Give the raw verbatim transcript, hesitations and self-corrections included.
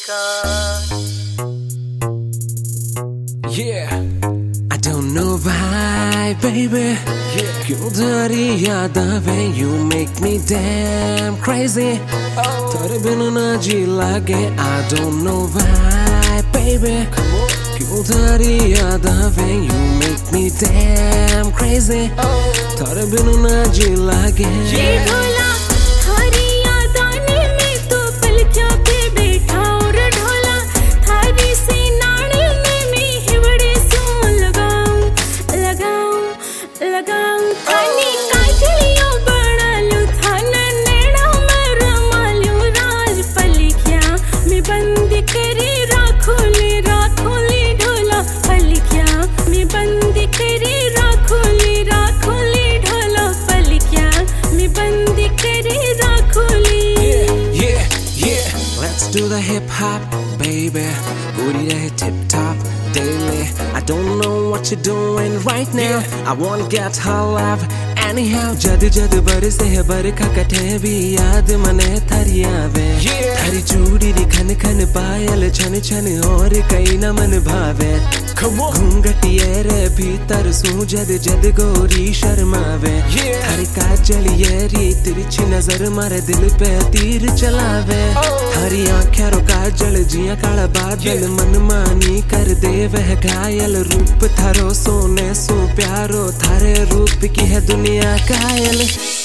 Yeah, I don't know why, baby. Yeah, क्यों तेरी याद आवे, you make me damn crazy. Oh, तेरे बिना ना जी लागे, I don't know why, baby. क्यों तेरी याद आवे, you make me damn crazy. Oh, तेरे बिना ना जी लागे. ये ढोला थारी याद आने में तो पलकियों पे बैठा और ढोला थारी से नाड़ी में मैं हिवड़े सो लगाऊं लगाऊं लगाऊं थानी काजलियों बना लूं थाना नेड़ा में रमा लूं राज पलकियां मैं बंद करे राखों ले राखों ले ढोला पलकियां मैं बंद करे राखों ले राखों ले ढोला पलकियां मैं बंद करे राखों ले. Yeah, yeah, yeah. Let's do the hip hop, baby. Booty that tip top daily. I don't know what you're doing right now. I wanna get her love anyhow. जद जद बरसे है बरखा कटे भी याद मने थारी आवे. थारी चूड़ी री खन खन पायल छन छन और कई न मन भावे. घूंघटिये रे भीतर सू जद जद गोरी शर्मावे. थारी काजलिये री तिरछी नजर मारे दिल पे तीर चलावे. थारी आँखें रो काजल जिया काला बादल मन मानी कर दे वह घायल. रूप थारो सोने सो प्यारो थारे रूप की है दुनिया कायल.